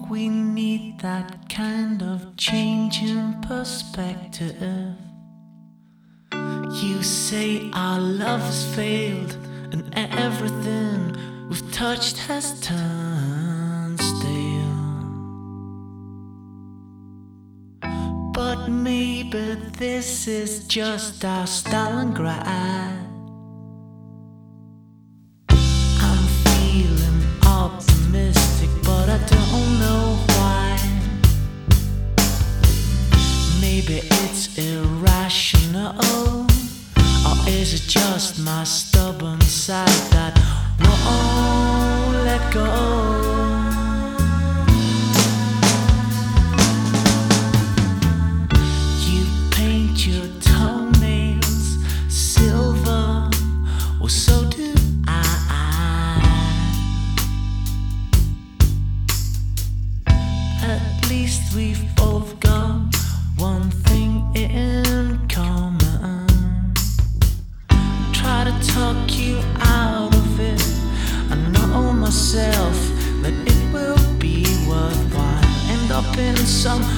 we need that kind of change in perspective. You say our love has failed and everything we've touched has turned stale. But maybe this is just our Stalingrad. I'm feeling optimistic, but I don't know why. Maybe it's irrational, or is it just my stubborn side that won't let go? You paint your toenails silver, well so do I. At least we've both got one thing in common. Try to talk you out of it. I know myself that it will be worthwhile. End up in some